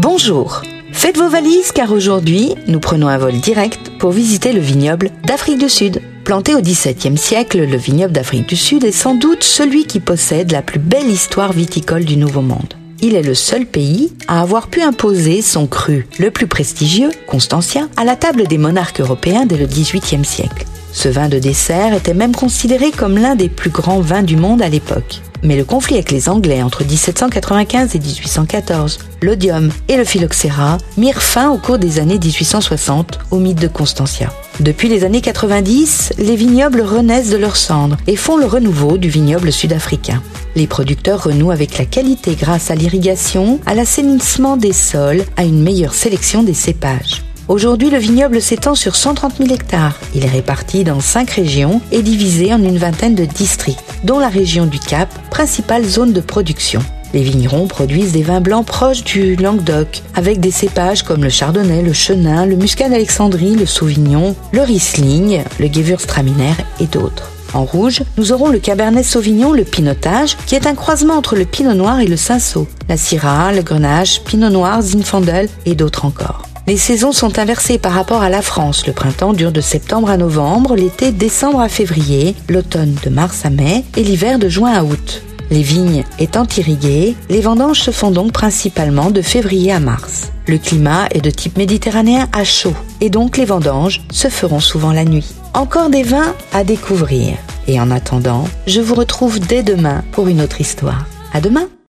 Bonjour, faites vos valises car aujourd'hui, nous prenons un vol direct pour visiter le vignoble d'Afrique du Sud. Planté au XVIIe siècle, le vignoble d'Afrique du Sud est sans doute celui qui possède la plus belle histoire viticole du Nouveau Monde. Il est le seul pays à avoir pu imposer son cru le plus prestigieux, Constantia, à la table des monarques européens dès le XVIIIe siècle. Ce vin de dessert était même considéré comme l'un des plus grands vins du monde à l'époque. Mais le conflit avec les Anglais entre 1795 et 1814, l'oïdium et le phylloxéra mirent fin au cours des années 1860 au mythe de Constantia. Depuis les années 90, les vignobles renaissent de leurs cendres et font le renouveau du vignoble sud-africain. Les producteurs renouent avec la qualité grâce à l'irrigation, à l'assainissement des sols, à une meilleure sélection des cépages. Aujourd'hui, le vignoble s'étend sur 130 000 hectares. Il est réparti dans 5 régions et divisé en une vingtaine de districts, dont la région du Cap, principale zone de production. Les vignerons produisent des vins blancs proches du Languedoc, avec des cépages comme le Chardonnay, le Chenin, le Muscat d'Alexandrie, le Sauvignon, le Riesling, le Gewürztraminer et d'autres. En rouge, nous aurons le Cabernet Sauvignon, le Pinotage, qui est un croisement entre le Pinot Noir et le Cinsault, la Syrah, le Grenache, Pinot Noir, Zinfandel et d'autres encore. Les saisons sont inversées par rapport à la France. Le printemps dure de septembre à novembre, l'été décembre à février, l'automne de mars à mai et l'hiver de juin à août. Les vignes étant irriguées, les vendanges se font donc principalement de février à mars. Le climat est de type méditerranéen à chaud et donc les vendanges se feront souvent la nuit. Encore des vins à découvrir. Et en attendant, je vous retrouve dès demain pour une autre histoire. À demain!